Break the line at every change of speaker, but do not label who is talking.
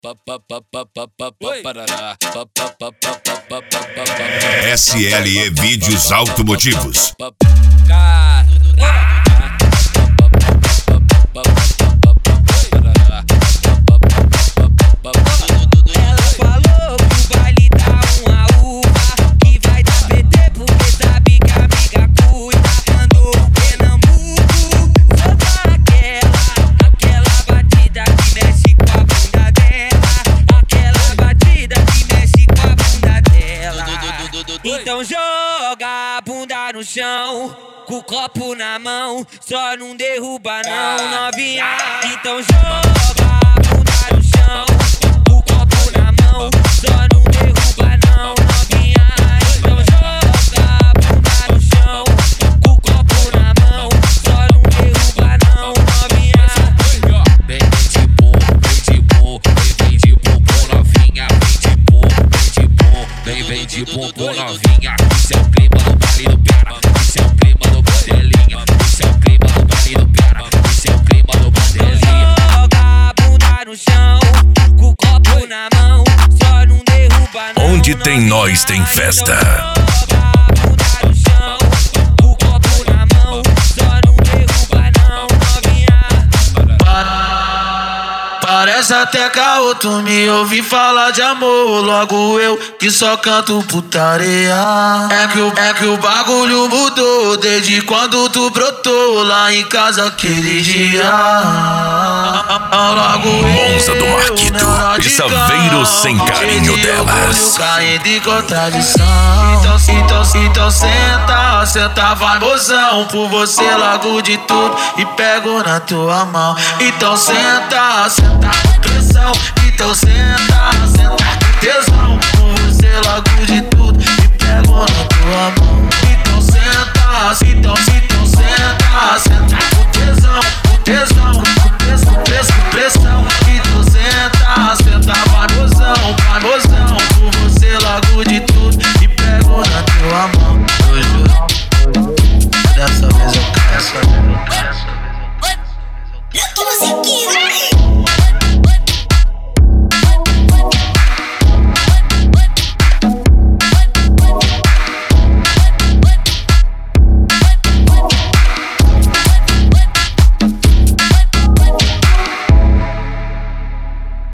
SLE Vídeos Automotivos.
Então joga a bunda no chão, com o copo na mão, só não derruba não, novinha. Então joga a bunda no chão, com o copo na mão, só não derruba não, novinha. Então joga a bunda no chão, com o copo na mão, só não derruba não, novinha. Vem de bom, vem de bom novinha, vem de bumbum novinha. Esse é o clima do baile do Pera, esse é o clima do Bandelinha, esse é o clima do baile do Pera, esse é o clima do Bandelinha. Joga a bunda no chão, com o copo na mão, só não derruba não.
Onde tem nós tem festa.
Joga a bunda no chão, com o copo na mão, só não derruba não, novinha.
Parece até caô, tu me ouvi falar de amor. Logo eu que só canto putaria. É que o bagulho mudou desde quando tu brotou lá em casa aquele dia. Logo
Monza do Marquito e Saveiro sem carinho delas.
Caindo em contradição. Então senta, vai mozão. Por você largo de tudo e pego na tua mão. Então senta, pressão. Então senta.